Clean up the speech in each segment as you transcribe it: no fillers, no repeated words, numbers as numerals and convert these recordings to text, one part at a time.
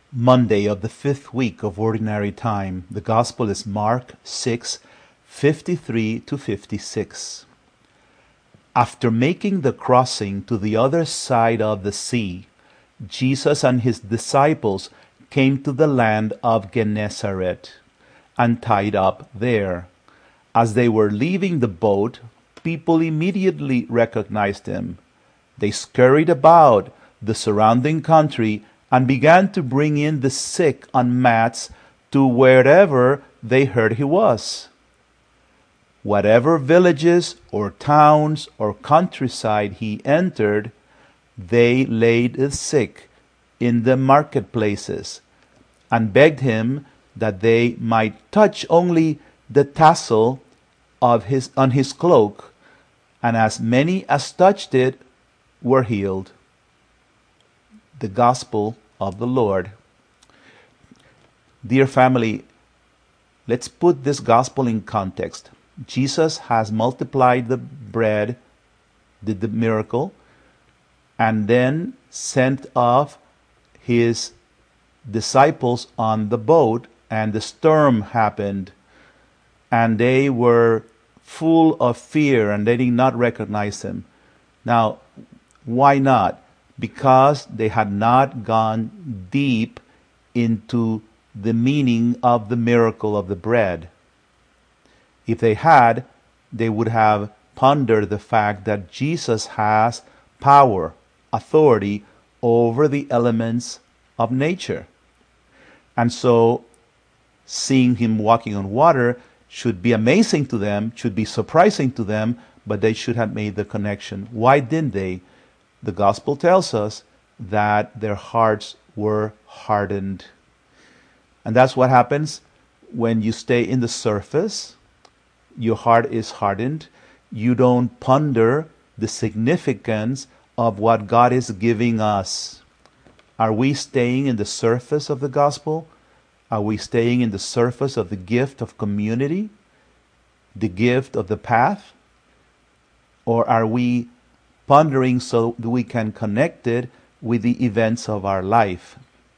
Monday of the fifth week of Ordinary Time. The Gospel is Mark 6:53 to 56. After making the crossing to the other side of the sea, Jesus and his disciples came to the land of Gennesaret and tied up there. As they were leaving the boat, people immediately recognized him. They scurried about the surrounding country and began to bring in the sick on mats to wherever they heard he was. Whatever villages or towns or countryside he entered, they laid the sick in the marketplaces and begged him that they might touch only the tassel of his cloak, and as many as touched it were healed. The Gospel of the Lord. Dear family, let's put this Gospel in context. Jesus has multiplied the bread, did the miracle, and then sent off his disciples on the boat, and the storm happened, and they were full of fear, and they did not recognize him. Now, why not? Because they had not gone deep into the meaning of the miracle of the bread. If they had, they would have pondered the fact that Jesus has power, authority over the elements of nature. And so, seeing him walking on water should be amazing to them, should be surprising to them, but they should have made the connection. Why didn't they? The Gospel tells us that their hearts were hardened. And that's what happens when you stay in the surface. Your heart is hardened. You don't ponder the significance of what God is giving us. Are we staying in the surface of the gospel? Are we staying in the surface of the gift of community? The gift of the path? Or are we pondering so that we can connect it with the events of our life?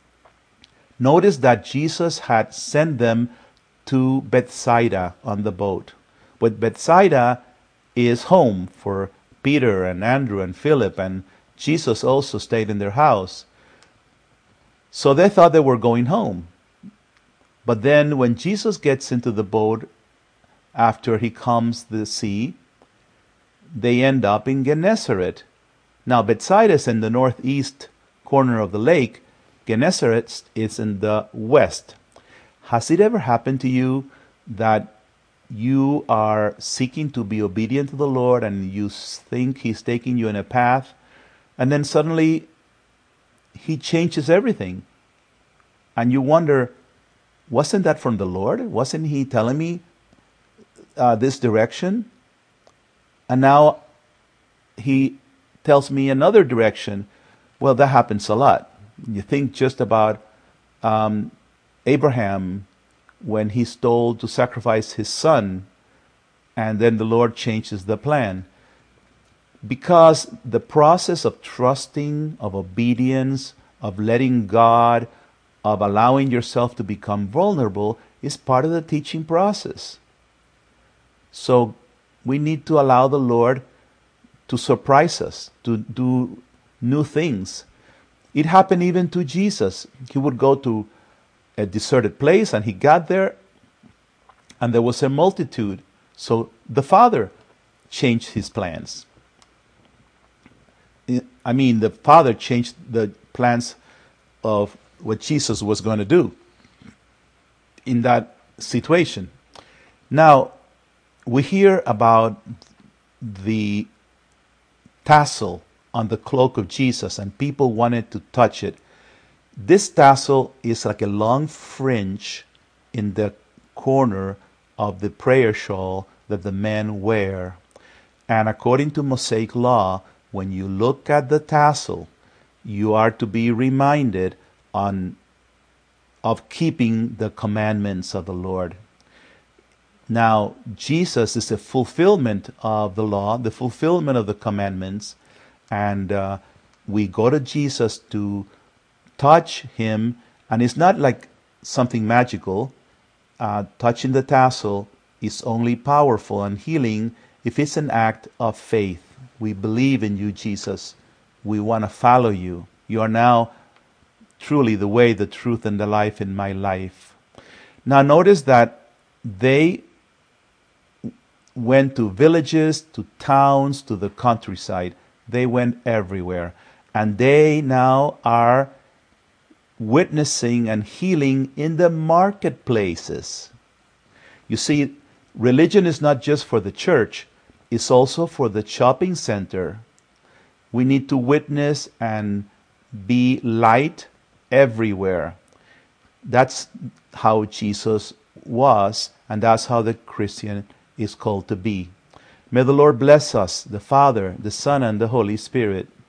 Notice that Jesus had sent them to Bethsaida on the boat. But Bethsaida is home for Peter and Andrew and Philip, and Jesus also stayed in their house. So they thought they were going home. But then when Jesus gets into the boat after he calms the sea, they end up in Gennesaret. Now, Bethsaida is in the northeast corner of the lake. Gennesaret is in the west. Has it ever happened to you that you are seeking to be obedient to the Lord and you think he's taking you in a path, and then suddenly he changes everything? And you wonder, wasn't that from the Lord? Wasn't he telling me this direction? And now he tells me another direction. Well, that happens a lot. You think just about Abraham when he's told to sacrifice his son, and then the Lord changes the plan. Because the process of trusting, of obedience, of letting God, of allowing yourself to become vulnerable is part of the teaching process. So we need to allow the Lord to surprise us, to do new things. It happened even to Jesus. He would go to a deserted place, and he got there, and there was a multitude. So the Father changed his plans. The Father changed the plans of what Jesus was going to do in that situation. Now, we hear about the tassel on the cloak of Jesus, and people wanted to touch it. This tassel is like a long fringe in the corner of the prayer shawl that the men wear. And according to Mosaic law, when you look at the tassel, you are to be reminded of keeping the commandments of the Lord. Now, Jesus is a fulfillment of the law, the fulfillment of the commandments, and we go to Jesus to touch him And it's not like something magical. Touching the tassel is only powerful and healing if it's an act of faith. We believe in you, Jesus. We want to follow you. You are now truly the way, the truth, and the life in my life. Now notice that they went to villages, to towns, to the countryside. They went everywhere. And they now are witnessing and healing in the marketplaces. You see, religion is not just for the church, it's also for the shopping center. We need to witness and be light everywhere. That's how Jesus was, and that's how the Christian is called to be. May the Lord bless us, the Father, the Son, and the Holy Spirit.